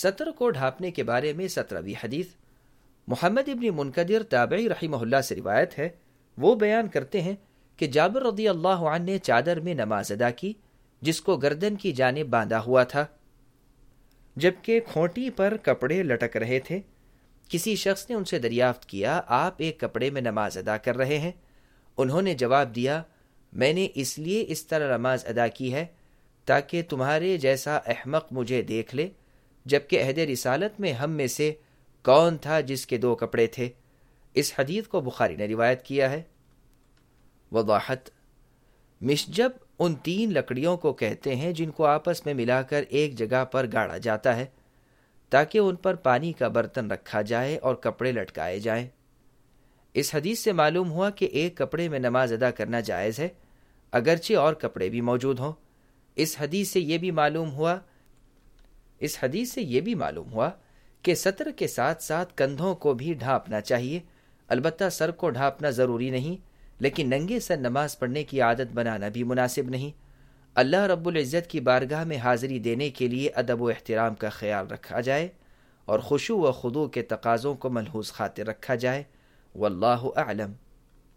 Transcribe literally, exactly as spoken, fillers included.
سطر کو ڈھانپنے کے بارے میں سترہویں حدیث محمد ابن منکدر تابعی رحمہ اللہ سے روایت ہے. وہ بیان کرتے ہیں کہ جابر رضی اللہ عنہ نے چادر میں نماز ادا کی جس کو گردن کی جانب باندھا ہوا تھا جبکہ کھوٹی پر کپڑے لٹک رہے تھے. کسی شخص نے ان سے دریافت کیا آپ ایک کپڑے میں نماز ادا کر رہے ہیں؟ انہوں نے جواب دیا میں نے اس لیے اس طرح نماز ادا کی ہے تاکہ تمہارے جیسا احمق مجھے دیکھ لے، جبکہ عہد رسالت میں ہم میں سے کون تھا جس کے دو کپڑے تھے. اس حدیث کو بخاری نے روایت کیا ہے. وضاحت: مشجب ان تین لکڑیوں کو کہتے ہیں جن کو آپس میں ملا کر ایک جگہ پر گاڑا جاتا ہے تاکہ ان پر پانی کا برتن رکھا جائے اور کپڑے لٹکائے جائیں. اس حدیث سے معلوم ہوا کہ ایک کپڑے میں نماز ادا کرنا جائز ہے اگرچہ اور کپڑے بھی موجود ہوں. اس حدیث سے یہ بھی معلوم ہوا اس حدیث سے یہ بھی معلوم ہوا کہ سطر کے ساتھ ساتھ کندھوں کو بھی ڈھانپنا چاہیے. البتہ سر کو ڈھانپنا ضروری نہیں، لیکن ننگے سر نماز پڑھنے کی عادت بنانا بھی مناسب نہیں. اللہ رب العزت کی بارگاہ میں حاضری دینے کے لیے ادب و احترام کا خیال رکھا جائے اور خشوع و خضوع کے تقاضوں کو ملحوظ خاطر رکھا جائے. واللہ اعلم.